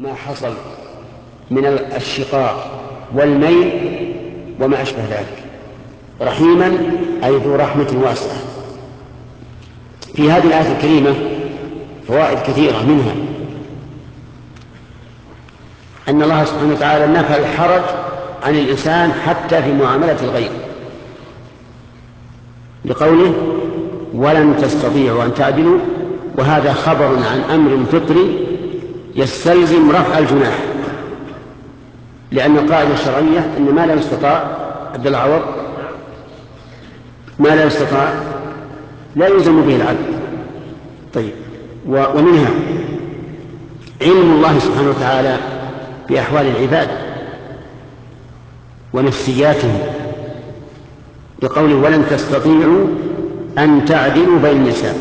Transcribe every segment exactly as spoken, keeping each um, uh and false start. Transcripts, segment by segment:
ما حصل من الشقاق والميل وما أشبه ذلك، رحيما أي ذو رحمة واسعة. في هذه الآية الكريمة فوائد كثيرة، منها أن الله سبحانه وتعالى نفى الحرج عن الإنسان حتى في معاملة الغير، لقوله ولن تستطيعوا أن تعدلوا، وهذا خبر عن أمر فطري يستلزم رفع الجناح، لأن القاعدة الشرعية أن ما لا يستطاع عبد العوض ما لا يستطاع لا يلزم به العبد. طيب، ومنها علم الله سبحانه وتعالى بأحوال العباد ونفسياتهم، بقوله ولن تستطيعوا أن تعدلوا بين النساء،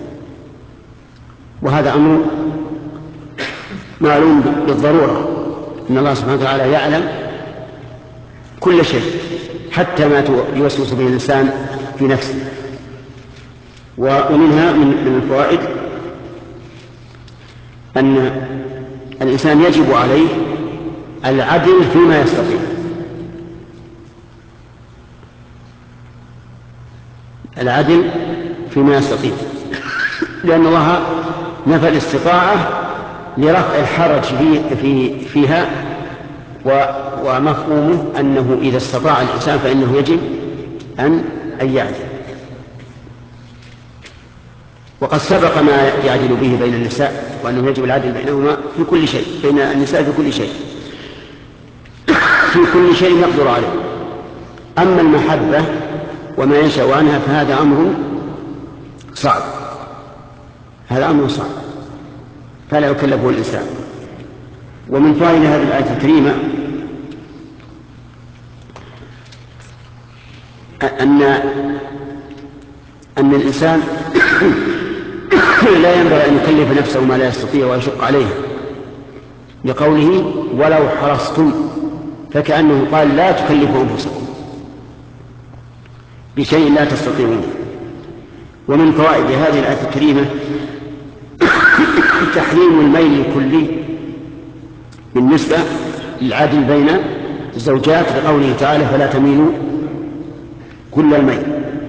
وهذا أمر معلوم بالضرورة، إن الله سبحانه وتعالى يعلم كل شيء حتى ما يوسوس به الإنسان في نفسه. ومنها من الفوائد أن الإنسان يجب عليه العدل فيما يستطيع، العدل فيما يستطيع، لأن الله نفى الاستطاعة لرفع الحرج في في فيها، ومفهومه أنه إذا استطاع الإنسان فإنه يجب أن أن يعدل. وقد سبق ما يعدل به بين النساء، وأنه يجب العدل بينهما في كل شيء، بين النساء في كل شيء في كل شيء يقدر عليه. أما المحبة وما ينشأ عنها فهذا أمر صعب، هذا أمر صعب فلا يكلفه الإنسان. ومن فوائد هذه الآية الكريمة أن أن الإنسان لا ينبغي أن يكلف نفسه ما لا يستطيع ويشق عليه، لقوله ولو حرصتم، فكأنه قال لا تكلفوا أنفسكم بشيء لا تستطيعون. ومن فوائد هذه الآية الكريمة تحريم الميل الكلي بالنسبة للعدل بين الزوجات، لقوله تعالى فلا تميلوا كل الميل.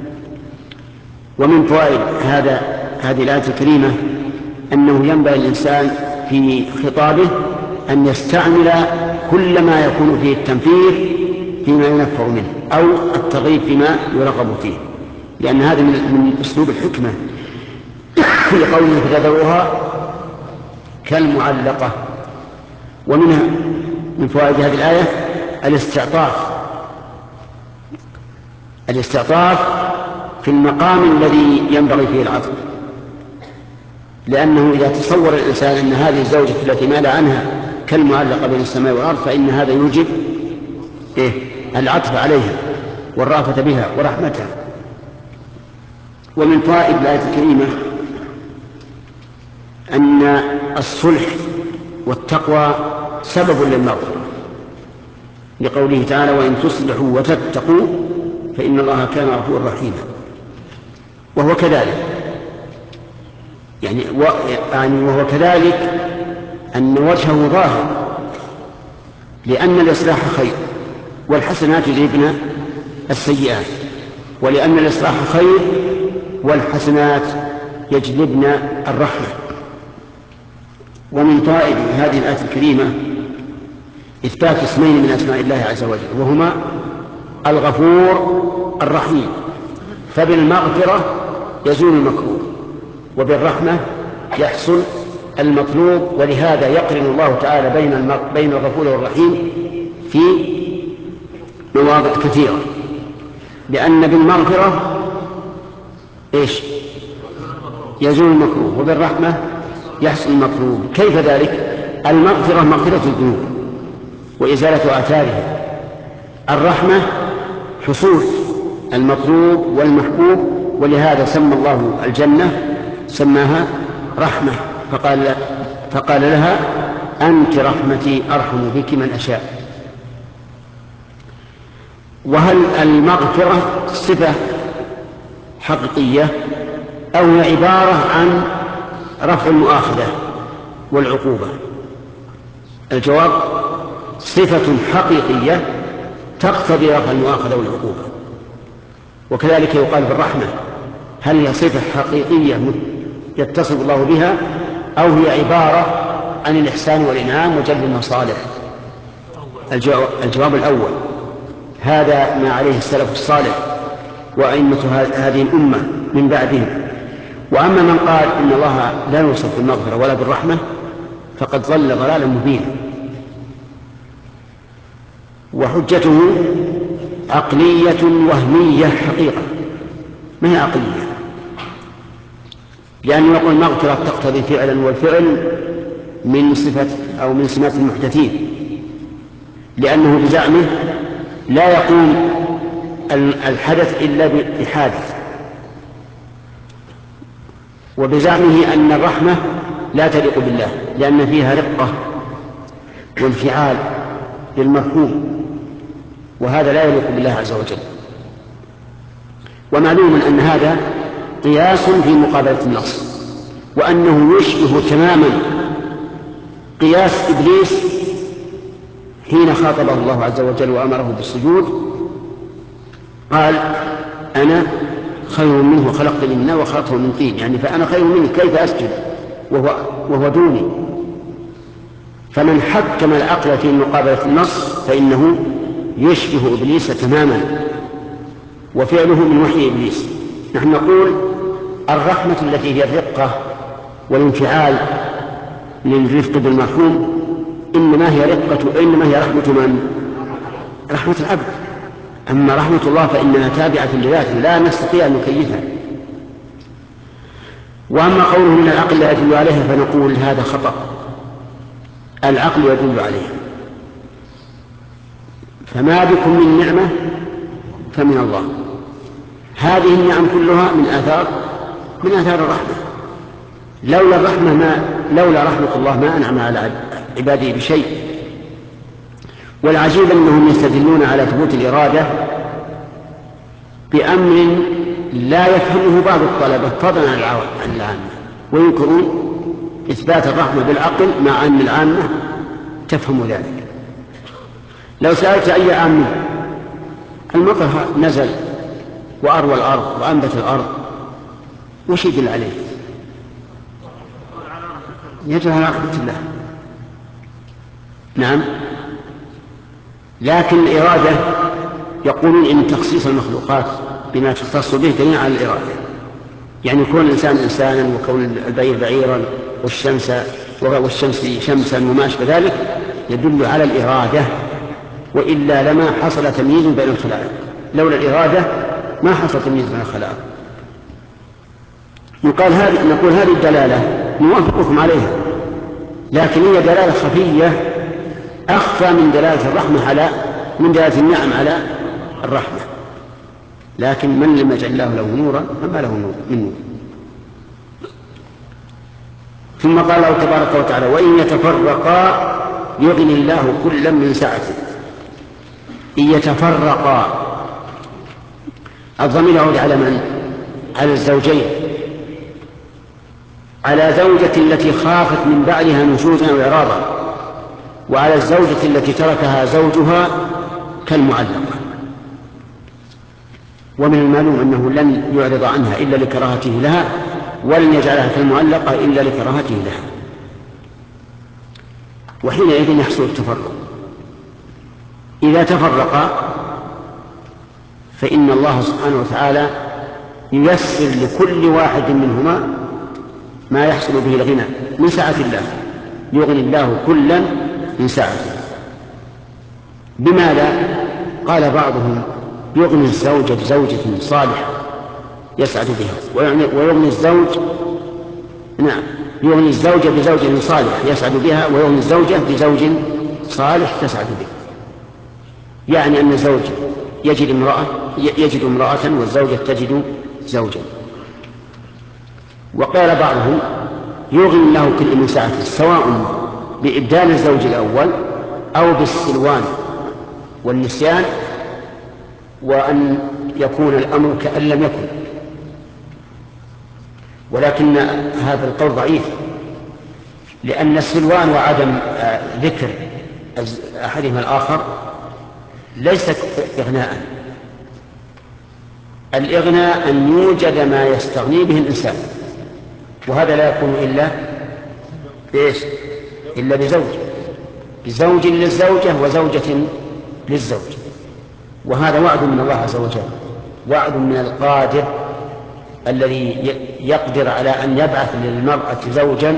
ومن فوائد هذا هذه الآية الكريمة أنه ينبغي الإنسان في خطابه أن يستعمل كل ما يكون فيه التنفير فيما ينفر منه أو الترغيب فيما يرغب فيه، لأن هذا من أسلوب الحكمة، لقوله فذروها كالمعلقة. ومنها من فوائد هذه الآية الاستعطاف الاستعطاف في المقام الذي ينبغي فيه العطف، لأنه إذا تصور الإنسان أن هذه الزوجة التي مال عنها كالمعلقة بين السماء والأرض فإن هذا يوجب إيه؟ العطف عليها والرأفة بها ورحمتها. ومن فوائد الآية الكريمة أن الصلح والتقوى سبب للمغفرة، لقوله تعالى وإن تصلحوا وتتقوا فإن الله كان غفورا رحيما. وهو كذلك يعني, و... يعني وهو كذلك أن وجهه ظاهر، لأن الإصلاح خير والحسنات يذهبن السيئات، ولأن الإصلاح خير والحسنات يجلبن الرحمة. ومن فوائد هذه الآية الكريمة إثبات اسمين من أسماء الله عز وجل، وهما الغفور الرحيم، فبالمغفرة يزول المكروه وبالرحمة يحصل المطلوب، ولهذا يقرن الله تعالى بين بين الغفور والرحيم في مواضع كثيرة، لأن بالمغفرة إيش يزول المكروه وبالرحمة يحصل المطلوب. كيف ذلك؟ المغفرة مغفرة الذنوب وإزالة آثارها، الرحمة حصول المطلوب والمحبوب، ولهذا سمى الله الجنة سماها رحمة، فقال, فقال لها أنت رحمتي أرحم بك من أشاء. وهل المغفرة صفة حقيقية أو هي عبارة عن رفع المؤاخذة والعقوبة؟ الجواب: صفة حقيقية تقتضي رفع المؤاخذة والعقوبة. وكذلك يقال بالرحمة: هل هي صفة حقيقية يتصف الله بها، أو هي عبارة عن الإحسان والإنعام وجلب المصالح؟ الجواب الأول، هذا ما عليه السلف الصالح وأئمة هذه الأمة من بعدهم. وأما من قال إن الله لا يوصف بالمغفرة ولا بالرحمة فقد ضل ضلالا مبينا، وحجته عقلية وهمية حقيقة، ما هي عقلية، لأنه يقول المغفرة تقتضي فعلا، والفعل من صفة أو من سمات المحدثين، لأنه بزعمه لا يقوم الحدث إلا بحادث، وبزعمه أن الرحمة لا تليق بالله لأن فيها رقة وانفعال للمرحوم، وهذا لا يليق بالله عز وجل. ومعلوم أن هذا قياس في مقابلة النص، وأنه يشبه تماما قياس إبليس حين خاطبه الله عز وجل وأمره بالسجود، قال: أنا خير منه خلقتني من نار وخلقته من طين، يعني فأنا خير منه كيف أسجد وهو, وهو دوني. فمن حكم العقل في مقابلة النص فإنه يشبه إبليس تماما، وفعله من وحي إبليس. نحن نقول الرحمة التي هي الرقة والانفعال للرفق بالمرحوم إنما هي رقة إنما هي رحمة من؟ رحمة العبد. أما رحمة الله فإنها تابعة لذاته لا نستطيع أن نكيفها. وأما قوله من العقل لا يدل عليها فنقول هذا خطأ، العقل يدل عليها، فما بكم من نعمة فمن الله. هذه النعم كلها من آثار من آثار الرحمة. لولا الرحمة ما لولا رحمة الله ما أنعم على عباده بشيء. والعجيب أنهم يستدلون على ثبوت الإرادة بأمر لا يفهمه بعض الطلبة فضلا عن العامة، وينكرون إثبات الرحمة بالعقل مع أن العامة تفهم ذلك. لو سألت أي عامي المطر نزل وأروى الأرض وأنبت الأرض وش يدل عليه؟ يدل على رحمة الله. نعم، لكن الإرادة يقولون إن تخصيص المخلوقات بما تختص به دليل على الإرادة، يعني كون الإنسان إنسانا وكون البعير بعيرا والشمس والشمس شمسا وما أشبه ذلك يدل على الإرادة، وإلا لما حصل تمييز بين الخلائق. لولا الإرادة ما حصل تمييز بين الخلائق. يقال هذه نقول هذه الدلالة نوافقكم عليها، لكن هي دلالة خفية أخفى من دلالة الرحمة على من دلالة النعم على الرحمة. لكن من لم يجعل الله له نورا فما له نور من نور. ثم قال الله تبارك وتعالى: وإن يتفرقا يغني الله كلا من سعته. إن يتفرقا، الضمير يعود على من؟ على الزوجين، على زوجة التي خافت من بعدها نشوزا وإعراضا، وعلى الزوجة التي تركها زوجها كالمعلقة. ومن المعلوم أنه لن يعرض عنها إلا لكراهته لها، ولن يجعلها كالمعلقة إلا لكراهته لها، وحينئذ يحصل التفرق. إذا تفرق فإن الله سبحانه وتعالى ييسر لكل واحد منهما ما يحصل به الغنى من سعة الله، يغني الله كلا من سعته. بماذا؟ قال بعضهم: يغني الزوج بزوجة صالحة يسعد بها، ويغني الزوج نعم يغني الزوجة بزوج صالح يسعد بها، ويغني الزوجة بزوج صالح تسعد به. يعني أن الزوج يجد امرأة يجد امرأة والزوجة تجد زوجا. وقال بعضهم: يغني الله كل من سعته، سواء بإبدال الزوج الأول أو بالسلوان والنسيان، وأن يكون الأمر كأن لم يكن. ولكن هذا القول ضعيف، لأن السلوان وعدم ذكر أحدهما الآخر ليس إغناء. الإغناء أن يوجد ما يستغني به الإنسان، وهذا لا يكون إلا بإيش؟ إلا بزوج، بزوج للزوجة وزوجة للزوج. وهذا وعد من الله عز وجل، وعد من القادر الذي يقدر على أن يبعث للمرأة زوجا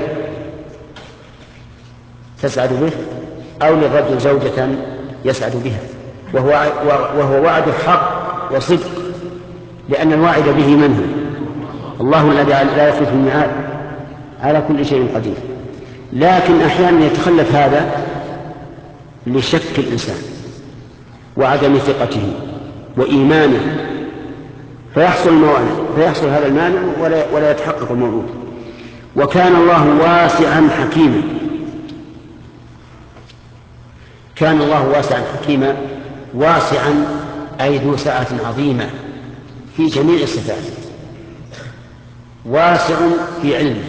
تسعد به أو للرجل زوجة يسعد بها، وهو, وهو وعد حق وصدق، لأن الواعد به من هو؟ الله الذي لا يخلف الميعاد، على كل شيء قدير. لكن أحيانا يتخلف هذا لشك الإنسان وعدم ثقته وإيمانه، فيحصل الموانع، فيحصل هذا المانع ولا, ولا يتحقق الموعود. وكان الله واسعا حكيما، كان الله واسعا حكيما. واسعا أي ذو سعة عظيمة في جميع الصفات، واسع في علمه،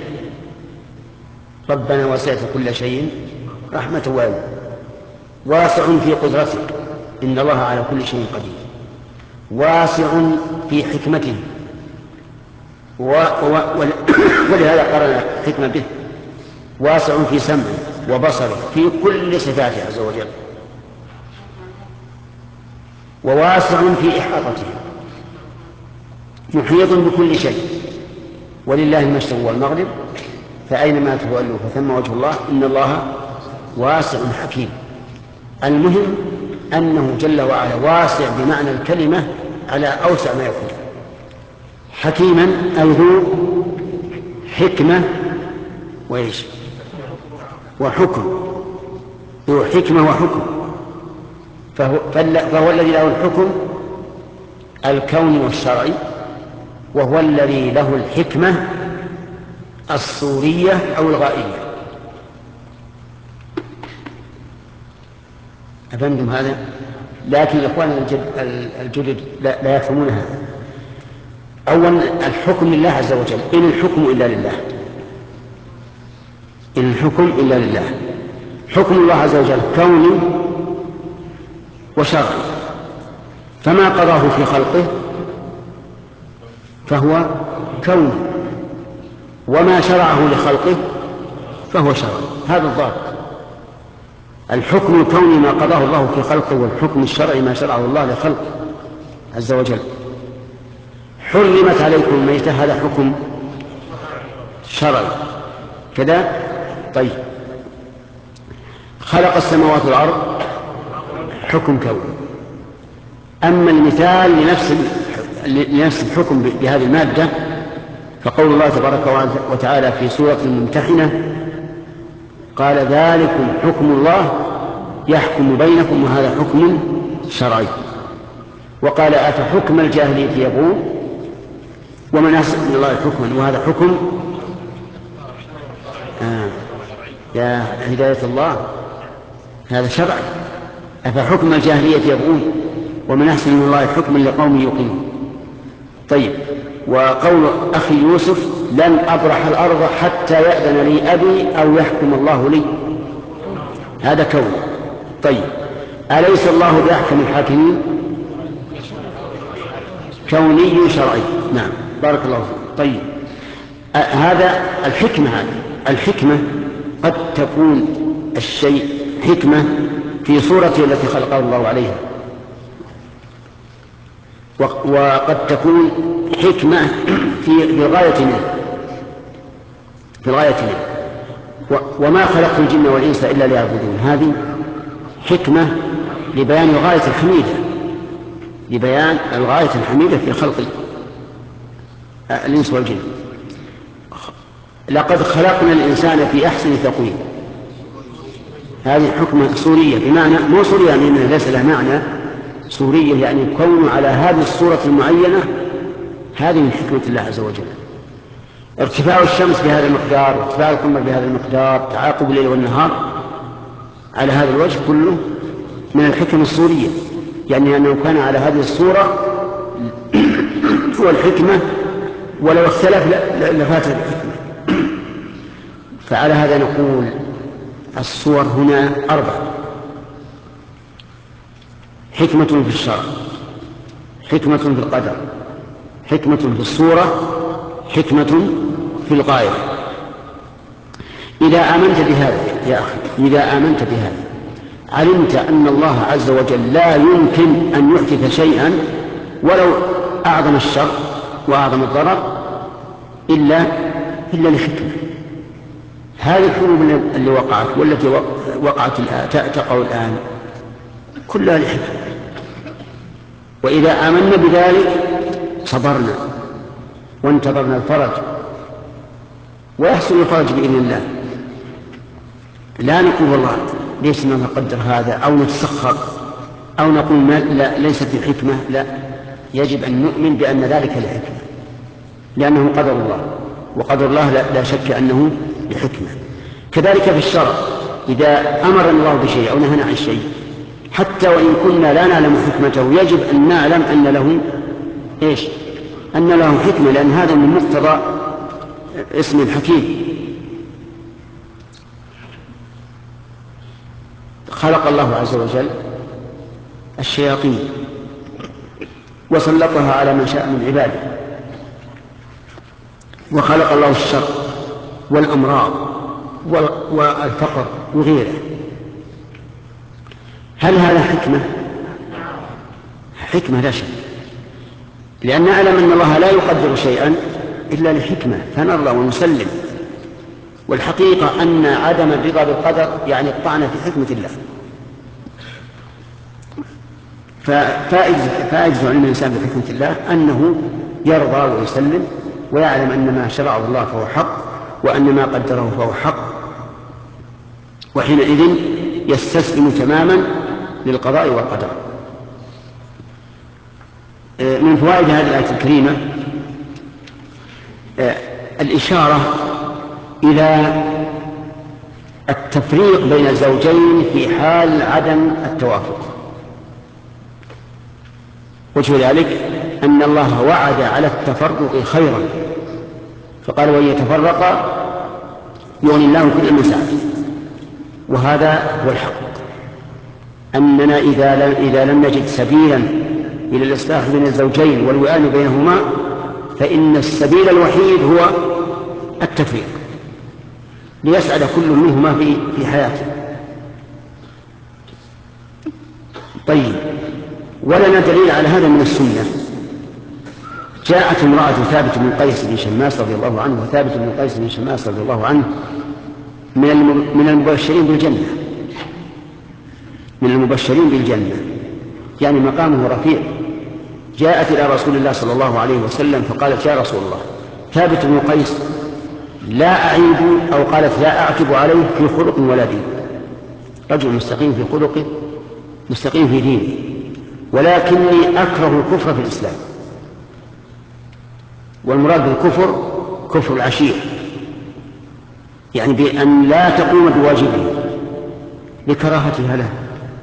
ربنا وسعت كل شيء رحمة وعلم. واسع في قدرته، إن الله على كل شيء قدير. واسع في حكمته، و... و... ولهذا قرن حكمة به. واسع في سمعه وبصره، في كل صفاته عز وجل. وواسع في إحاطته، محيط بكل شيء، ولله المشرق والمغرب فأينما تولوا فثم وجه الله، إن الله واسع حكيم. المهم أنه جل وعلا واسع بمعنى الكلمة على أوسع ما يكون. حكيما أي ذو حكمة وإيش وحكم، ذو حكمة وحكم. فهو, فهو الذي له الحكم الكوني والشرعي، وهو الذي له الحكمة الصورية أو الغائية. أفهمتم هذا؟ لكن الإخوان الجدد لا, لا يفهمون هذا. أولا الحكم لله عز وجل، إن الحكم إلا لله، إن الحكم إلا لله. حكم الله عز وجل كوني وشرعي، فما قضاه في خلقه فهو كوني، وما شرعه لخلقه فهو شرعي. هذا الضابط. الحكم الكوني ما قضاه الله في خلقه، والحكم الشرعي ما شرعه الله لخلقه عز وجل. حرمت عليكم الميتة، هذا حكم شرعي كذا. طيب، خلق السماوات والأرض حكم كوني. أما المثال لنفس لنفس الحكم بهذه المادة فقول الله تبارك وتعالى في سورة الممتحنة قال ذلكم حكم الله يحكم بينكم، وهذا حكم شرعي. وقال أفحكم الجاهلية يبغون ومن أحسن من الله حكما، وهذا حكم آه يا هداية الله، هذا شرعي. أفحكم الجاهلية يبغون ومن أحسن من الله حكما لقوم يوقنون. طيب، وقول أخي يوسف لن أبرح الأرض حتى يأذن لي أبي أو يحكم الله لي، هذا كون. طيب، أليس الله بأحكم الحاكمين؟ كوني شرعي. نعم، بارك الله فيك. طيب، أه هذا الحكمة. هذه الحكمة قد تكون الشيء حكمة في صورته التي خلقه الله عليها، وقد تكون حكمة في الغاية منه في الغاية منه وما خلقت الجن والإنس إلا ليعبدون، هذه حكمة لبيان الغاية الحميدة، لبيان الغاية الحميدة في خلق الإنس والجن. لقد خلقنا الإنسان في أحسن تقويم، هذه حكمة صورية، بمعنى مو صورية يعني أنها ليس لها معنى، صورية يعني كونه على هذه الصورة المعينة، هذه من حكمة الله عز وجل. ارتفاع الشمس بهذا المقدار، ارتفاع القمر بهذا المقدار، تعاقب الليل والنهار على هذا الوجه كله من الحكم الصورية، يعني أنه كان على هذه الصورة هو الحكمة، ولو اختلف لفات الحكمة. فعلى هذا نقول الصور هنا أربع: حكمة في الشرع، حكمة في القدر، حكمة في الصورة، حكمة في الغاية. إذا آمنت بهذا يا أخي، إذا آمنت بهذا علمت أن الله عز وجل لا يمكن أن يحدث شيئا ولو أعظم الشر وأعظم الضرر إلا إلا لحكمة. هذه الحروب اللي وقعت والتي وقعت الآن تقع الآن كلها لحكمة. وإذا آمنا بذلك صبرنا وانتظرنا الفرج، ويحصل الفرج بإذن الله. لا نقول والله ليش ما نقدر هذا أو نتسخر أو نقول ما لا ليست الحكمة، لا، يجب أن نؤمن بأن ذلك لحكمة، لأنه قدر الله، وقدر الله لا, لا شك أنه لحكمة. كذلك في الشرع، إذا أمر الله بشيء أو نهى عن شيء حتى وإن كنا لا نعلم حكمته يجب أن نعلم أن له إيش؟ أن له حكمة، لأن هذا من مقتضى اسم الحكيم. خلق الله عز وجل الشياطين وسلطها على من شاء من عباده، وخلق الله الشر والأمراض والفقر وغيره. هل هذا حكمة؟ حكمة لا شك، لأن نعلم أن الله لا يقدر شيئا إلا لحكمة فنرضى ونسلم. والحقيقة أن عدم الرضا بالقدر يعني الطعن في حكمة الله. ففائدة علم الإنسان بحكمة الله أنه يرضى ويسلم ويعلم أن ما شرعه الله فهو حق وأن ما قدره فهو حق، وحينئذ يستسلم تماما للقضاء والقدر. من فوائد هذه الآية الكريمة الإشارة إلى التفريق بين الزوجين في حال عدم التوافق. وجه ذلك أن الله وعد على التفرق خيرا، فقال وإن يتفرقا يغني الله كل من سعته. وهذا هو الحق، أننا إذا إذا لم نجد سبيلا إلى الإصلاح بين الزوجين والوئام بينهما فإن السبيل الوحيد هو التفريق ليسعد كل منهما في في حياته. طيب، ولنا دليل على هذا من السنة. جاءت امرأة ثابت بن قيس بن شماس رضي الله عنه، وثابت بن قيس بن شماس رضي الله عنه من المبشرين بالجنة، من المبشرين بالجنة، يعني مقامه رفيع. جاءت إلى رسول الله صلى الله عليه وسلم فقالت يا رسول الله ثابت بن قيس لا أعيب، أو قالت لا أعتب عليه في خلق ولا دين، رجل مستقيم في خلقه مستقيم في دينه، ولكني أكره الكفر في الإسلام. والمراد بالكفر كفر العشير، يعني بأن لا تقوم بواجبه لكراهتها له،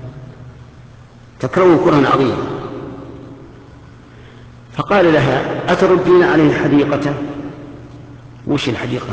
تكره كرها عظيما. فقال لها أتردين عليه حديقته؟ وش الحديقة؟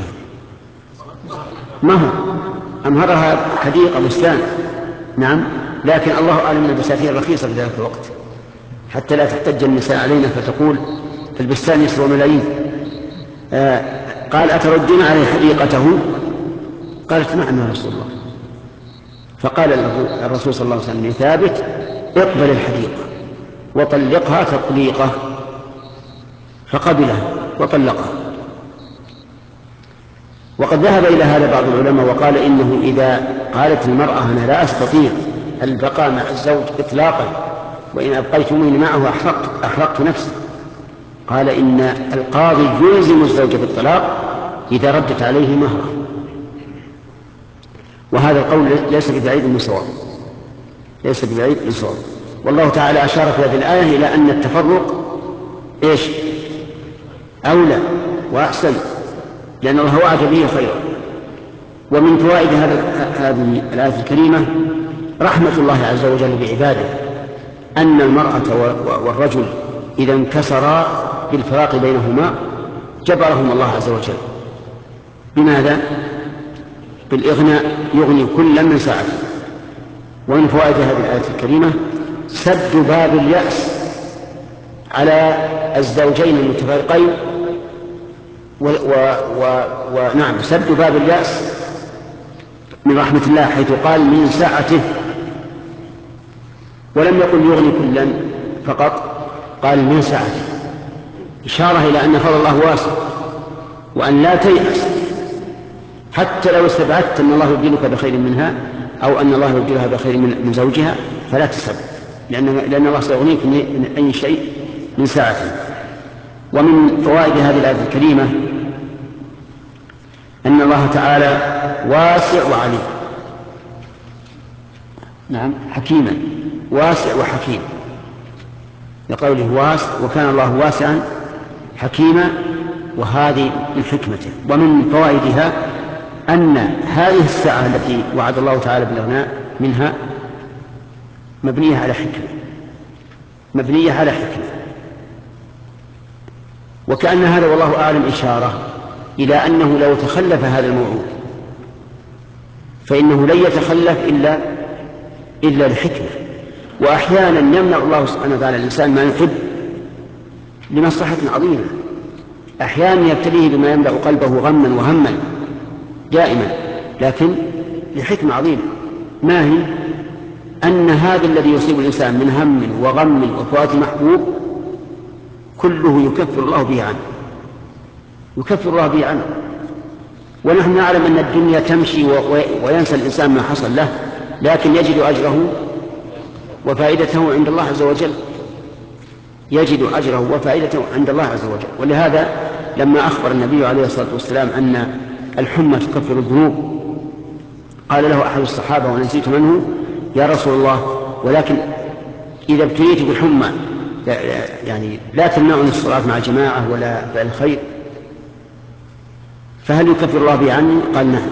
ما هو أمهرها حديقة بستان، نعم، لكن الله أعلم أن البساتين رخيصة في ذلك الوقت حتى لا تحتج النساء علينا فتقول في البستان يسوى ملايين. آه قال أتردين عليه حديقته؟ قالت نعم يا رسول الله. فقال الرسول صلى الله عليه وسلم لثابت اقبل الحديقة وطلقها تطليقة، فقبلها وطلقها. وقد ذهب إلى هذا بعض العلماء وقال إنه إذا قالت المرأة أنا لا أستطيع البقاء مع الزوج إطلاقا وإن أبقيتموني معه أحرقت, أحرقت نفسي، قال إن القاضي يلزم الزوج بالطلاق إذا ردت عليه مهره. وهذا القول ليس ببعيد من صواب، ليس ببعيد من صواب. والله تعالى أشار في هذه الآية إلى أن التفرق إيش؟ أولى وأحسن، لأن الله وعد به خيرا. ومن فوائد هذه الآية الكريمة رحمة الله عز وجل بعباده، أن المرأة والرجل إذا انكسرا بالفراق بينهما جبرهم الله عز وجل. بماذا؟ بالإغناء يغني كلا من سعته. ومن فوائد هذه الآية الكريمة سد باب اليأس على الزوجين المتفرقين، ونعم سد باب اليأس من رحمة الله، حيث قال من سعته، ولم يقل يغني كلا فقط، قال من سعته، إشارة إلى أن فضل الله واسع، وأن لا تيأس حتى لو استبعدت أن الله يبدلك بخير منها أو أن الله يبدلها بخير من زوجها فلا تسب، لأن, لأن الله سيغنيك من أي شيء من ساعته. ومن فوائد هذه الآية الكريمة أن الله تعالى واسع وعليم، نعم حكيما، واسع وحكيم، لقوله واسع وكان الله واسعا حكيما، وهذه من حكمته. ومن فوائدها أن هذه الساعة التي وعد الله تعالى بالإغناء منها مبنية على حكمة، مبنية على حكمة، وكأن هذا والله أعلم إشارة إلى أنه لو تخلف هذا الموعود فإنه لن يتخلف إلا إلا لحكمة. وأحيانا يمنع الله سبحانه وتعالى الإنسان ما يحب لمصلحة عظيمة، أحيانا يبتليه بما يملأ قلبه غما وهما دائما، لكن لحكمة عظيمة. ما هي؟ أن هذا الذي يصيب الإنسان من هم وغم وفوات محبوب كله يكفر الله به عنه، يكفر الله به عنه. ونحن نعلم أن الدنيا تمشي وينسى الإنسان ما حصل له، لكن يجد أجره وفائدته عند الله عز وجل، يجد أجره وفائدته عند الله عز وجل. ولهذا لما أخبر النبي عليه الصلاة والسلام أن الحمى تكفر الذنوب قال له أحد الصحابة ونسيت منه: يا رسول الله، ولكن إذا ابتليت بالحمى يعني لا تمنعني الصلاة مع الجماعة ولا فعل الخير، فهل يكفر الله بي عني؟ قال نعم.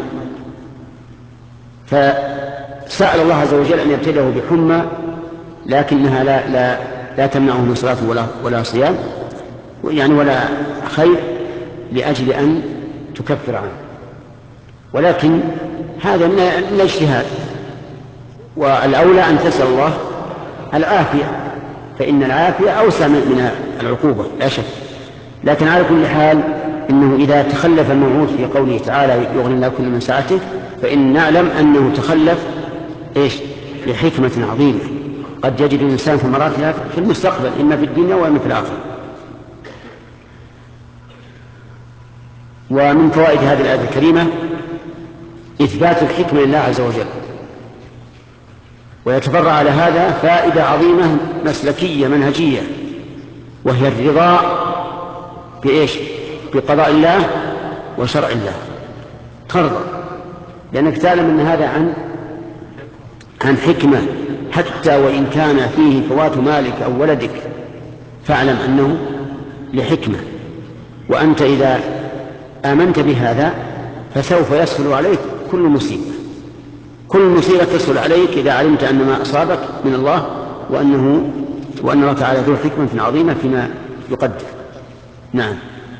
فسأل الله عز وجل أن يبتليه بحمى لكنها لا, لا, لا تمنعه من صلاة ولا, ولا صيام يعني ولا خير لأجل أن تكفر عنه. ولكن هذا من الاجتهاد، والأولى أن تسأل الله العافية، فإن العافية أوسع من العقوبة لا شك. لكن على كل حال إنه إذا تخلف الموعود في قوله تعالى يغني الله كل من سعته، فإن نعلم أنه تخلف إيش؟ لحكمة عظيمة قد يجد الإنسان ثمراتها في المستقبل، إما في الدنيا وإما في الآخرة. ومن فوائد هذه الآية الكريمة إثبات الحكمة لله عز وجل، ويتفرع على هذا فائدة عظيمة مسلكية منهجية، وهي الرضا بإيش؟ بقضاء الله وشرع الله، ترضى لأنك تعلم أن هذا عن عن حكمة، حتى وإن كان فيه فوات مالك أو ولدك فاعلم أنه لحكمة. وأنت إذا آمنت بهذا فسوف يسهل عليك كل مصيبة، كل مصيبة تسهل عليك إذا علمت أن ما أصابك من الله، وأنه وأن الله تعالى ذو حكمة عظيمة فيما يقدر. نعم.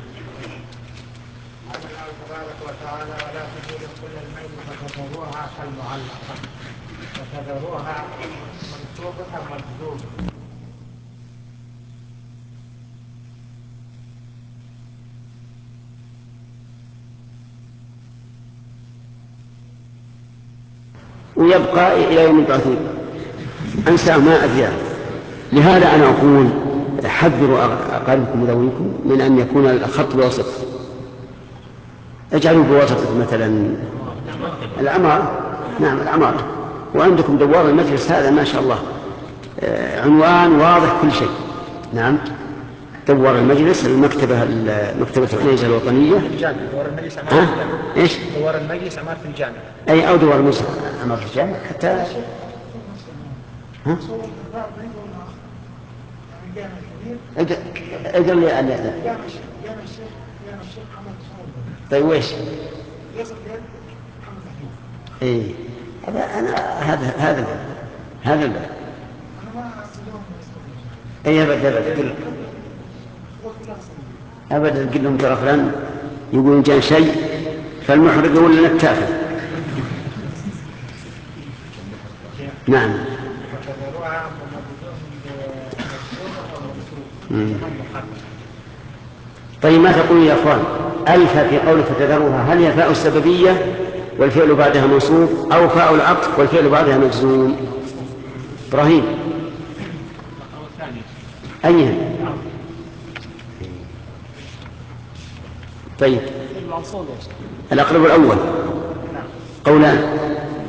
وتذروها منصوبة مجذوبة. ويبقى إلى يوم البعثون أنسى ما أدري. لهذا أنا أقول حذروا أقاربكم وذويكم من أن يكون الخط بوسط، اجعلوا بوسط مثلا العمارة. نعم العمارة، وعندكم دوار المجلس هذا ما شاء الله عنوان واضح كل شيء. نعم دوار المجلس، المكتبة مكتبة العنيزة الوطنية. دوار المجلس عمارة الجامع. ايش؟ دوار المجلس عمارة الجامع. أي أو دوار المجلس عمارة الجامع حتى. ها؟ اقدر لي أن يأذن. طيب ويش؟ إيه هذا أنا هذا هذا هذا البلد. أي أبدا أبدا أبدا قل لهم ترى فلان يقولون جاء شيء فالمحرق يقول لنا التافه. نعم. فتذروها ممدودة. طيب ما تقول يا أخوان؟ ألف في قول فتذروها هل هي فاء السببية والفعل بعدها منصوب أو فاء العطف والفعل بعدها مجزوم؟ إبراهيم أيها؟ طيب الأقرب الأول قولان.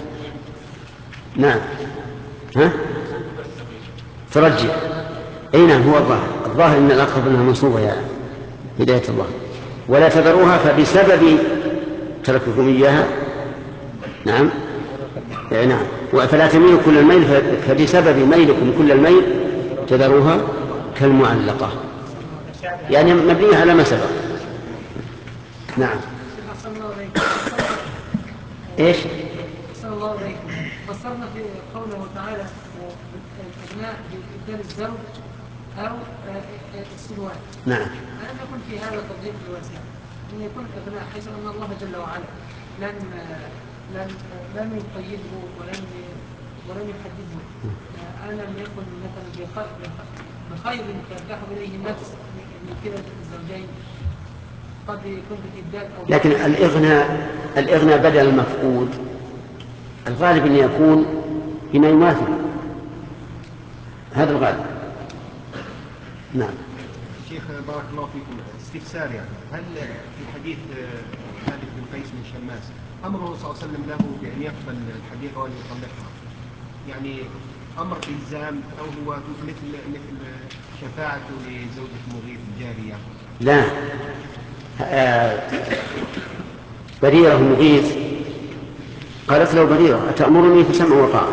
نعم. ها ترجح. أي نعم هو الظاهر الظاهر إن الأقرب أنها منصوبة يا هداية الله. ولا تذروها فبسبب ترككم إياها. نعم نعم. فلا تميلوا كل الميل فبسبب ميلكم كل الميل تذروها كالمعلقة يعني مبنية على ما سبق. نعم. ايش؟ صلى الله عليكم فسرنا في قوله تعالى الابناء بإبدال الزوج او السلوان. نعم. ألم يكن في هذا تضييق الواسع ان يكون الابناء حيث ان الله جل وعلا لم لم لم يقيده ولم ولم يحدده. ألم يكن مثلا بخير ترتاح اليه النفس من كلا الزوجين قد يكون بالإبدال أو لكن الإغناء الإغناء بدل المفقود الغالب أن يكون بما يماثل هذا الغالب. نعم. شيخ بارك الله فيكم استفسار يعني هل في حديث خالد بن قيس من شماس أمره صلى الله عليه وسلم له بأن يقبل الحديقة وأن يطلقها يعني أمر إلزام أو هو مثل مثل شفاعته لزوجة مغيث الجارية؟ لا. آه بريرة مغيث قالت له بريرة أتأمرني فسمع وطاعة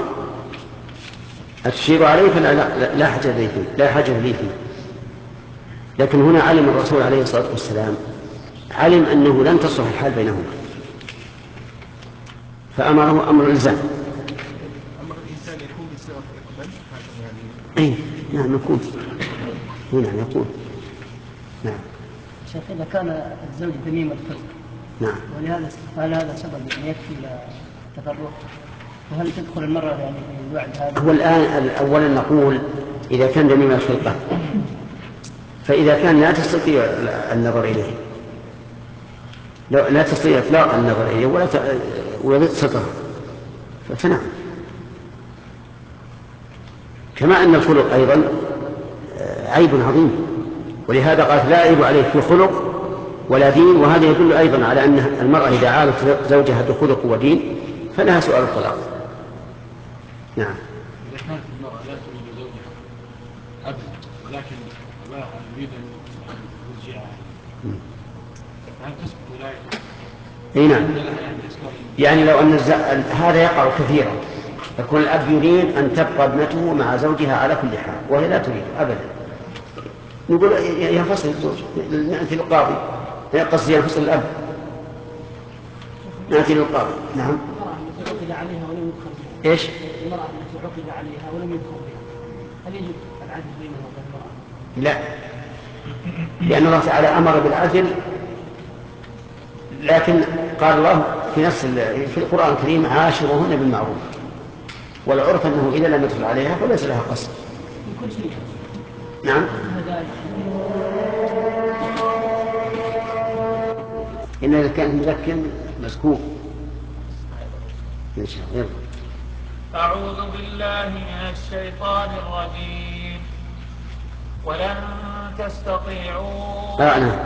أتشير عليه فلا لا, لا حاجة لي فيه لا حاجة لي فيه. لكن هنا علم الرسول عليه الصلاة والسلام علم أنه لن تصلح الحال بينهما فأمره أمر الإلزام. أمر الإنسان يكون بصيغة إقبال يعني. أي نعم يكون. نعم يكون. نعم. شيخ إذا كان الزوج ذميم الخلق نعم ولهذا هل هذا سبب يعني يكفي للتفرق وهل تدخل المرأة يعني في الوعد هذا؟ هو الآن أولا نقول إذا كان ذميم الخلقة فإذا كان لا تستطيع النظر إليه لا تستطيع إطلاق النظر إليه ولا ولا تستطيع فنعم. كما أن الخلق أيضا عيب عظيم ولهذا قال لا عيب عليه في خلق ولا دين. وهذا يدل أيضا على أن المرأة إذا عارت زوجها بخلق ودين فلها سؤال الطلاق. نعم. إذا كانت المرأة لا تريد زوجها أبدا ولكن الله يريد أن يرجعها هل تسقط ولايته؟ اي نعم. يعني لو أن هذا يقع كثيرا يكون الأب يريد أن تبقى ابنته مع زوجها على كل حال وهي لا تريد أبدا نقول ينفصل الزوج نأتي للقاضي قصدي ينفصل الأب نأتي للقاضي. نعم. المرأة التي عقد عليها ولم يدخل بها. إيش؟ المرأة التي عقد عليها ولم يدخل بها هل يجب العدل بينها وبين المرأة؟ لا لأن الله تعالى أمر بالعدل لكن قال الله في نفس في القرآن الكريم عاشروهن بالمعروف والعرف أنه إذا لم يدخل عليها فليس لها قصد. نعم. إن إذا كان مذكر مسكوب. أعوذ بالله من الشيطان الرجيم ولن تستطيعوا آه نعم.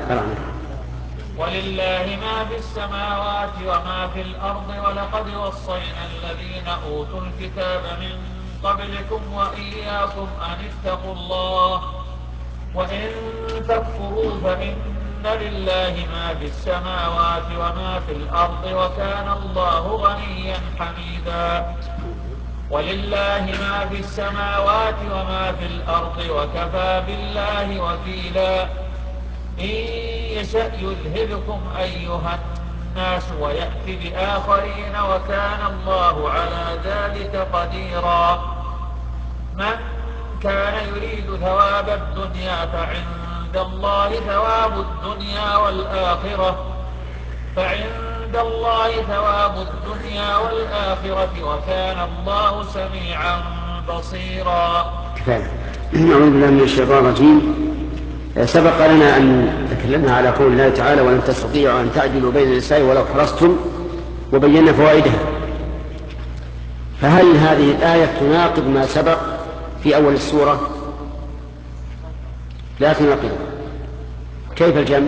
ولله ما في السماوات وما في الأرض ولقد وصينا الذين أوتوا الكتاب من قبلكم وإياكم أن اتقوا الله وإن تكفروا فإن لله ما في السماوات وما في الأرض وكان الله غنيا حميدا. ولله ما في السماوات وما في الأرض وكفى بالله وكيلا. إن يشأ يذهبكم أيها الناس ويأتي بآخرين وكان الله على ذلك قديرا. من كان يريد ثواب الدنيا فعند الله ثواب الدنيا والآخرة فعند عند الله ثواب الدنيا والآخرة وكان الله سميعا بصيرا. كفاية. أعوذ بالله من الشيطان الرجيم. سبق لنا أن تكلمنا على قول الله تعالى ولن تستطيعوا أن تعدلوا بين النساء ولو حرصتم وبينا فوائدها. فهل هذه الآية تناقض ما سبق في أول السورة؟ لا تناقض. كيف الجمع؟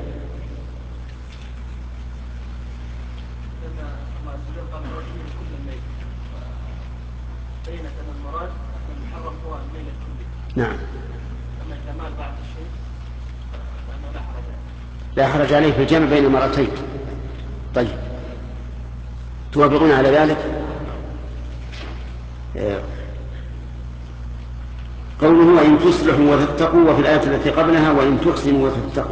نعم. لا حرج عليه في الجمع بين المرتين. طيب، توافقون على ذلك؟ قوله وإن تصلحوا وتتقوا، وفي الآية التي قبلها وإن تحسنوا وتتقوا.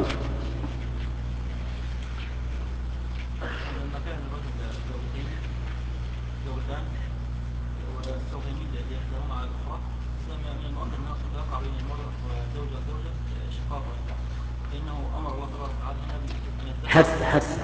حث حث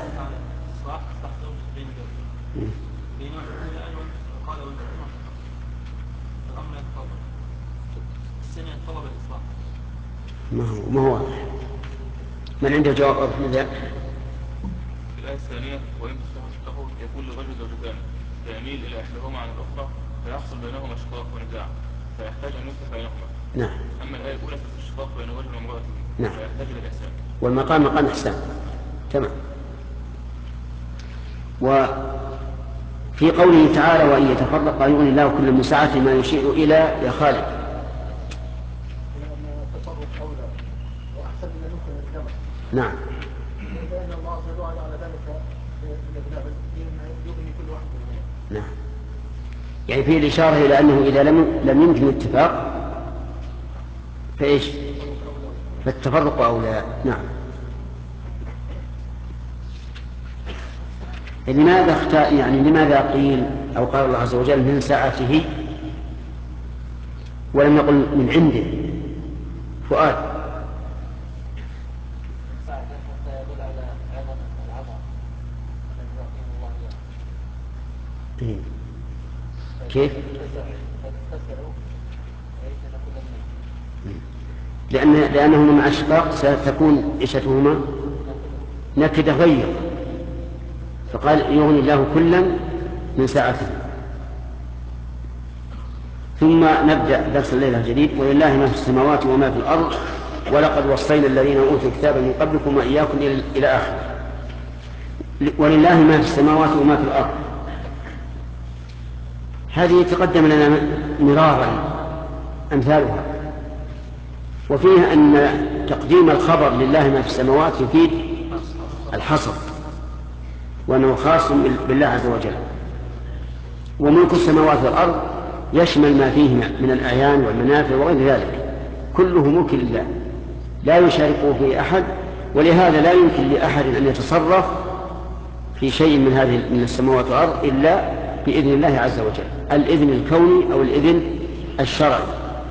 ما هو ما هو من عنده جواب من ذا؟ في الآية الثانية وإن تصلحوا يكون للرجل زوجتان فيميل إلى إحداهما عن الأخرى فيحصل بينهما شقاق ونزاع فيحتاج أن يصلح بينهما. نعم. أما الآية الأولى ففي الشقاق بين الرجل وامرأته نعم. فيحتاج إلى الإحسان. والمقام مقام إحسان. تمام. وفي قوله تعالى وإن يتفرق يغني الله كل من سعته ما يشير إلى يا خالد. نعم. لأن الله جل وعلا على ذلك يغني كل واحد منهم. نعم. يعني فيه الإشارة إلى أنه إذا لم لم يمكن الاتفاق فإيش؟ فالتفرق أولى. نعم. لماذا اختار يعني لماذا قيل أو قال الله عز وجل من سعته ولم يقل من عنده؟ فؤاد. كيف؟ لأن لأنهما مع الشقاق ستكون عيشتهما نكدة غير، فقال يغني الله كلا من سعته. ثم نبدأ درس الليلة الجديد. ولله ما في السماوات وما في الأرض ولقد وصينا الذين أوتوا الكتاب من قبلكم وإياكم إلى آخر. ولله ما في السماوات وما في الأرض، هذه تقدم لنا مرارا أمثالها، وفيها أن تقديم الخبر لله ما في السماوات يفيد الحصر وأنه خاص بالله عز وجل. وملك السماوات والأرض يشمل ما فيه من الأعيان والمنافع وغير ذلك، كله ملك لله لا يشاركه فيه أحد، ولهذا لا يمكن لأحد أن يتصرف في شيء من هذه من السماوات والأرض إلا بإذن الله عز وجل، الإذن الكوني أو الإذن الشرعي.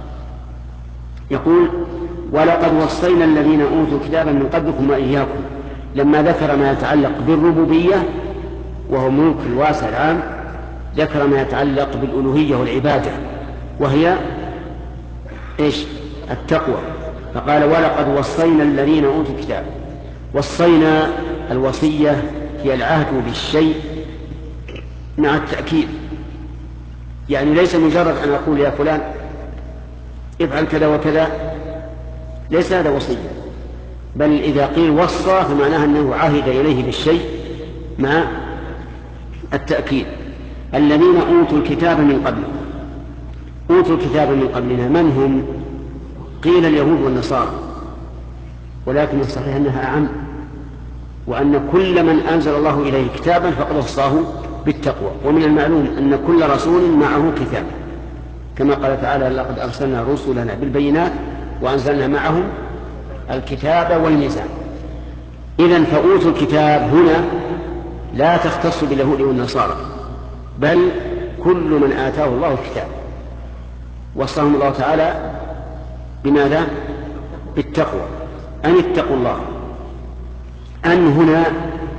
يقول ولقد وصينا الذين أوتوا كتابا من قبلكم وإياكم، لما ذكر ما يتعلق بالربوبية وهو ملك الواسع العام ذكر ما يتعلق بالألوهية والعبادة وهي إيش؟ التقوى. فقال ولقد وصينا الذين أوتوا الكتاب. وصينا الوصية هي العهد بالشيء مع التأكيد، يعني ليس مجرد أن أقول يا فلان افعل كذا وكذا، ليس هذا وصية، بل إذا قيل وصى فمعناها أنه عهد إليه بالشيء مع التأكيد. الذين أوتوا الكتاب من قبل. أوتوا الكتاب من قبلنا من هم؟ قيل اليهود والنصارى، ولكن الصحيح أنها أعم، وأن كل من أنزل الله إليه كتابا فقد وصاه بالتقوى. ومن المعلوم أن كل رسول معه كتاب، كما قال تعالى لقد أرسلنا رسلنا بالبينات وأنزلنا معهم الكتاب والميزان. إذن فأوتوا الكتاب هنا لا تختص باليهود والنصارى، بل كل من آتاه الله الكتاب. وصاهم الله تعالى بماذا؟ بالتقوى، أن اتقوا الله. أن هنا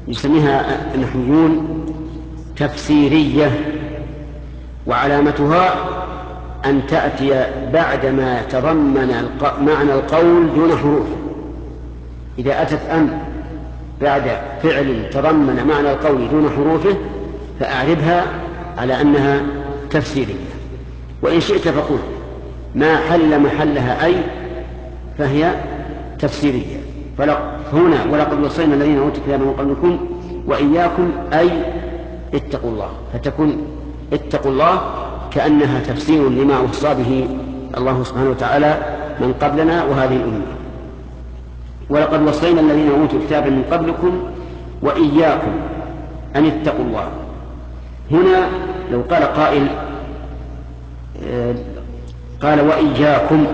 يسميها النحويون تفسيرية، وعلامتها أن تأتي بعدما تضمن معنى القول دون حروف. إذا أتت أن بعد فعل تضمن معنى القول دون حروفه فأعربها على أنها تفسيرية. وإن شئت فقل ما حل محلها أي فهي تفسيرية. فهنا ولقد وصينا الذين أوتوا الكتاب من قبلكم وإياكم أي اتقوا الله، فتكون اتقوا الله كأنها تفسير لما وصى به الله سبحانه وتعالى من قبلنا وهذه الأمة. ولقد وصينا الذين أوتوا الكتاب من قبلكم وإياكم أن اتقوا الله. هنا لو قال قائل قال وإياكم،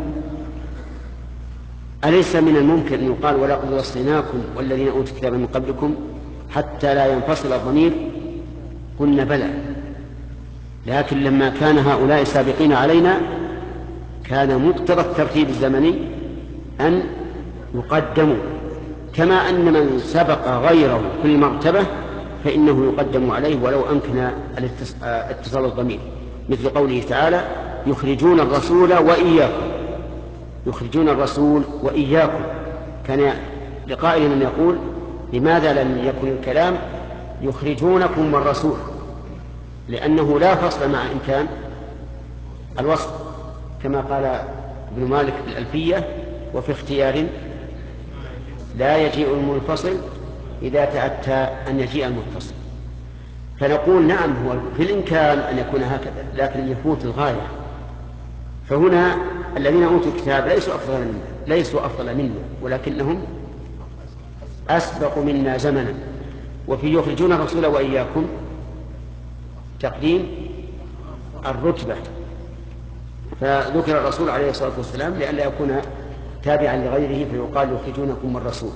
أليس من الممكن أن يقال ولقد وصيناكم والذين أوتوا الكتاب من قبلكم حتى لا ينفصل الضمير؟ قلنا بلى، لكن لما كان هؤلاء سابقين علينا كان مقتضى الترتيب الزمني أن يقدموا، كما أن من سبق غيره في المرتبة فإنه يقدم عليه ولو أمكن اتصال الضمير، مثل قوله تعالى يخرجون الرسول وإياكم، يخرجون الرسول وإياكم. كان لقائل أن يقول لماذا لم يكن الكلام يخرجونكم والرسول، لأنه لا فصل مع إمكان الوصل، كما قال ابن مالك في الألفية وفي اختيار لا يجيء المنفصل إذا تأتى أن يجيء المتصل. فنقول نعم هو في الإمكان أن يكون هكذا لكن يفوت الغاية. فهنا الذين أوتوا الكتاب ليسوا أفضل منا ليسوا أفضل منا ولكنهم أسبق منا زمنا. وفي يخرجون الرسول وإياكم تقديم الرتبة، فذكر الرسول عليه الصلاة والسلام لئلا يكون تابعا لغيره فيقال يخرجونكم والرسول.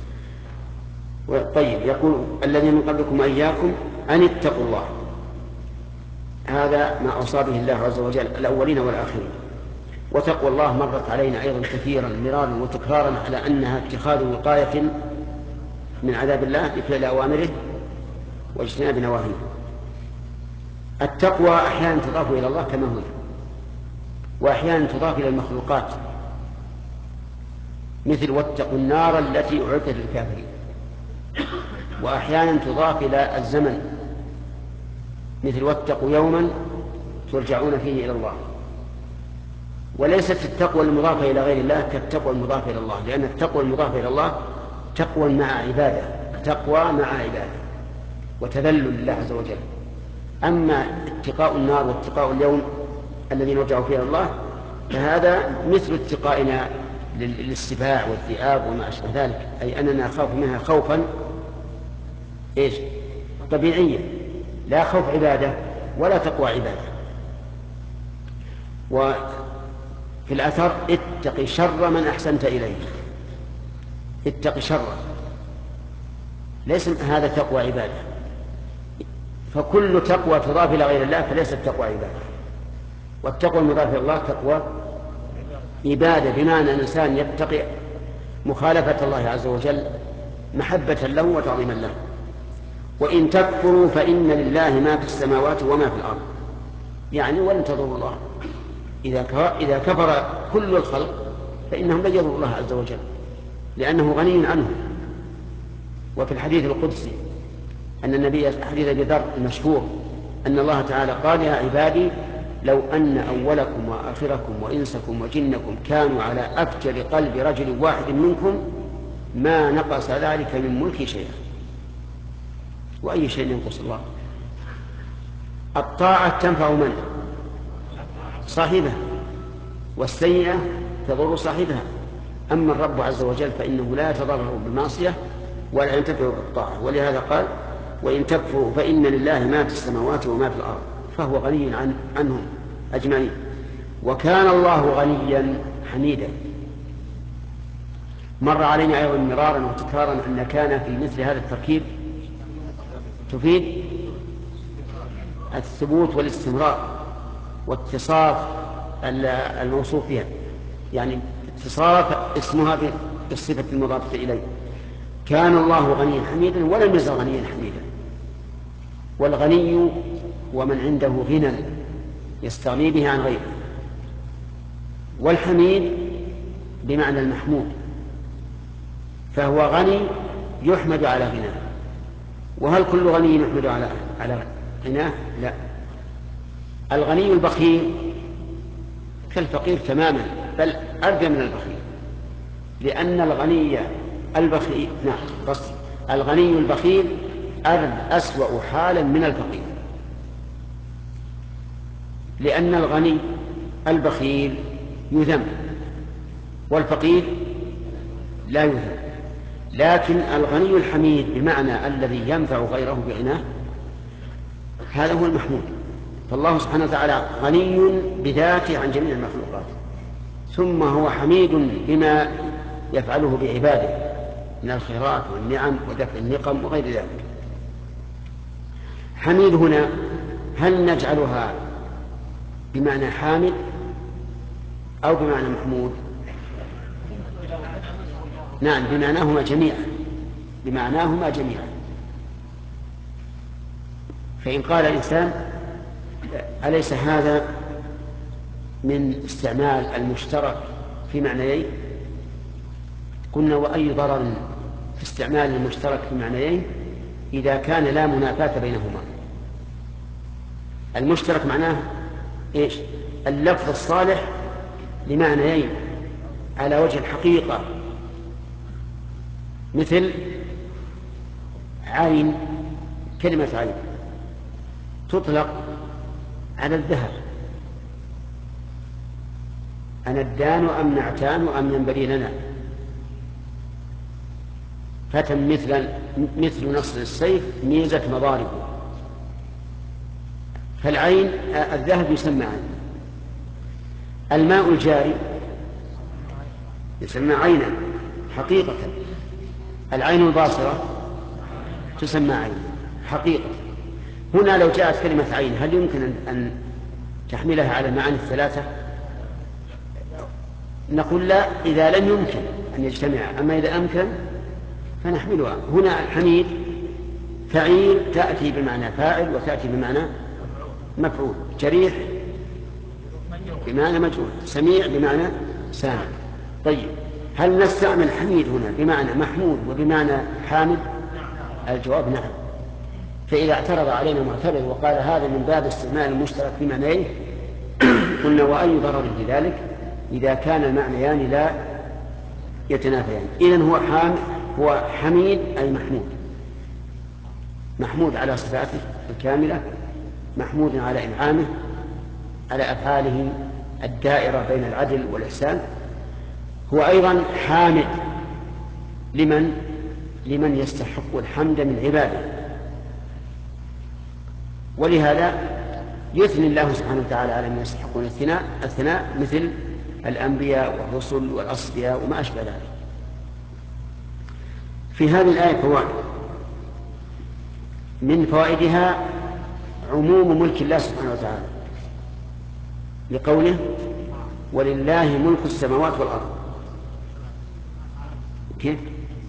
طيب يقول الذين من قبلكم وإياكم أن اتقوا الله، هذا ما أوصى به الله عز وجل الأولين والآخرين. وتقوى الله مرت علينا أيضا كثيرا مرارا وتكرارا على أنها اتخاذ وقاية من عذاب الله بفعل أوامره واجتناب نواهيه. التقوى أحيانا تضاف إلى الله كما هنا، وأحيانا تضاف إلى المخلوقات، مثل واتقوا النار التي أعدت للكافرين. وأحيانا تضاف إلى الزمن، مثل واتقوا يوما ترجعون فيه إلى الله. وليست التقوى المضافة إلى غير الله كالتقوى المضافة إلى الله، لأن التقوى المضافة إلى الله تقوى مع عبادة، تقوى مع عبادة وتذلل لله عز وجل. أما اتقاء النار واتقاء اليوم الذي نرجع فيه إلى الله فهذا مثل اتقائنا للسباع والذئاب وما أشبه ذلك، أي أننا نخاف منها خوفا إيش طبيعيا، لا خوف عبادة ولا تقوى عبادة. وفي الأثر اتق شر من أحسنت إليه، اتق شر، ليس هذا تقوى عبادة. فكل تقوى تضاف إلى غير الله فليست تقوى عبادة، والتقوى المضافة إلى الله تقوى عبادة، بمعنى أن الإنسان يتقي مخالفة الله عز وجل محبة له وتعظيما له. وإن تكفروا فإن لله ما في السماوات وما في الأرض، يعني ولن تضروا الله. إذا كفر كل الخلق فإنهم لن يضروا الله عز وجل لأنه غني عنهم. وفي الحديث القدسي أن النبي حديث أبي ذر المشهور أن الله تعالى قال يا عبادي لو أن أولكم وآخركم وإنسكم وجنكم كانوا على أفجر قلب رجل واحد منكم ما نقص ذلك من ملكي شيئا. وأي شيء ينقص الله؟ الطاعة تنفع من؟ صاحبها، والسيئة تضر صاحبها. أما الرب عز وجل فإنه لا يتضرر بالمعصية ولا ينتفع بالطاعة. ولهذا قال وإن تكفروا فإن لله ما في السماوات وما في الأرض، فهو غني عن عنهم أجمعين. وكان الله غنيا حميدا. مر علينا أيضا مرارا وتكرارا أن كان في مثل هذا التركيب تفيد الثبوت والاستمرار واتصاف الموصوف بها، يعني اتصاف اسمها بالصفة المضافة إليه. كان الله غنيا حميدا ولم يزل غنيا حميدا. والغني هو من عنده غنى يستغني به عن غيره، والحميد بمعنى المحمود، فهو غني يحمد على غناه. وهل كل غني يحمد على على غناه؟ لا. الغني البخيل كالفقير تماما، بل أرجى من البخيل، لأن الغني البخيل نعم قصدي الغني البخيل أسوأ حالا من الفقير، لأن الغني البخيل يذم والفقير لا يذم. لكن الغني الحميد بمعنى الذي ينفع غيره بغناه هذا هو المحمود. فالله سبحانه وتعالى غني بذاته عن جميع المخلوقات، ثم هو حميد بما يفعله بعباده من الخيرات والنعم ودفع النقم وغير ذلك. حميد هنا هل نجعلها بمعنى حامد أو بمعنى محمود؟ نعم، بمعناهما جميعا، بمعناهما جميعا. فإن قال الإنسان أليس هذا من استعمال المشترك في معنيين؟ قلنا وأي ضرر في استعمال المشترك في معنيين إذا كان لا منافاة بينهما. المشترك معناه إيش؟ اللفظ الصالح لمعنيين على وجه الحقيقة، مثل عين، كلمة عين تطلق على الذهب، أندان أم نعتان أم ينبغي لنا، فتى مثل مثل نصر السيف ميزة مضاربه. فالعين الذهب يسمى عين. الماء الجاري يسمى عينا حقيقة. العين الباصرة تسمى عين حقيقة. هنا لو جاءت كلمة عين هل يمكن أن تحملها على المعاني الثلاثة؟ نقول لا، إذا لم يمكن أن يجتمع. أما إذا أمكن فنحملها. هنا الحميد فعيل تأتي بمعنى فاعل وتأتي بمعنى مفعول، جريح بمعنى مجهول، سميع بمعنى سامع. طيب، هل نستعمل حميد هنا بمعنى محمود وبمعنى حامد؟ الجواب نعم. فإذا اعترض علينا معترض وقال هذا من باب استعمال المشترك في معنيين، قلنا وأي ضرر في ذلك إذا كان المعنيان لا يتنافيان. إذن هو حامد، هو حميد أي محمود، محمود على صفاته الكاملة، محمود على إنعامه، على أفعاله الدائرة بين العدل والإحسان. هو أيضا حامد لمن لمن يستحق الحمد من عباده. ولهذا يثني الله سبحانه وتعالى على من يستحقون الثناء الثناء مثل الأنبياء والرسل والأصفياء وما أشبه ذلك. في هذه الآية فوائد. من فوائدها عموم ملك الله سبحانه وتعالى، لقوله ولله ملك السماوات والأرض. كيف؟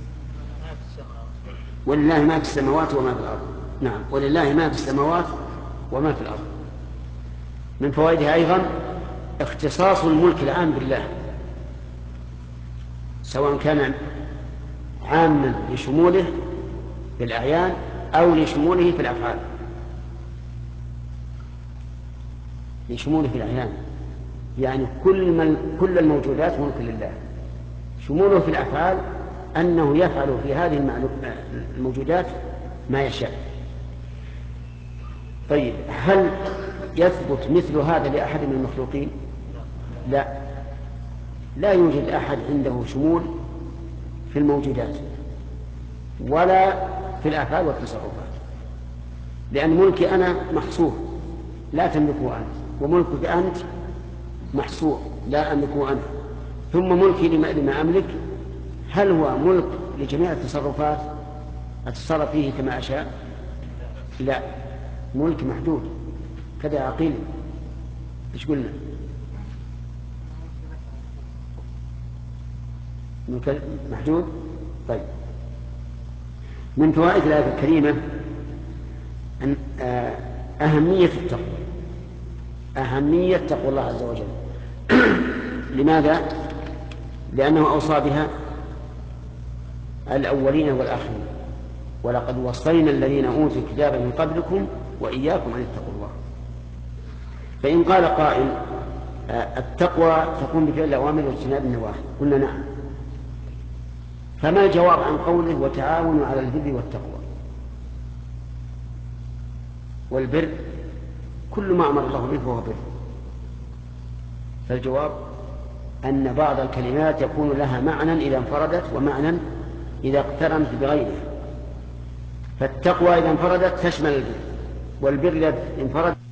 ولله ما في السماوات وما في الأرض. نعم، ولله ما في السماوات وما في الأرض. من فوائدها أيضا اختصاص الملك العام بالله، سواء كان عاما لشموله في الأعيان أو لشموله في الأفعال. لشموله في الأعيان يعني كل, من كل الموجودات ملك لله. شموله في الأفعال أنه يفعل في هذه الموجودات ما يشاء. طيب، هل يثبت مثل هذا لأحد من المخلوقين؟ لا، لا يوجد أحد عنده شمول في الموجودات ولا في الأفعال والتصرفات، لأن ملكي أنا محصور لا تملكه أنت، وملكك أنت محصور لا أملكه أنا، ثم ملكي لما, لما أملك هل هو ملك لجميع التصرفات أتصرف فيه كما أشاء؟ لا، ملك محدود. كذا عقيل ايش قلنا؟ ملك محدود. طيب، من فوائد الآية الكريمة أن أهمية التقوى، أهمية تقوى الله عز وجل. لماذا؟ لأنه أوصى بها الأولين والآخرين، ولقد وصينا الذين أوتوا الكتاب من قبلكم وإياكم أن اتقوا الله. فإن قال قائل التقوى تكون بفعل الأوامر واجتناب النواهي، قلنا نعم، فما الجواب عن قوله وتعاونوا على البر والتقوى؟ والبر كل ما أمر الله به فهو بر. فالجواب أن بعض الكلمات يكون لها معنى إذا انفردت ومعنى إذا اقترنت بغيره. فالتقوى إذا انفردت تشمل البر، والبر إذا انفرد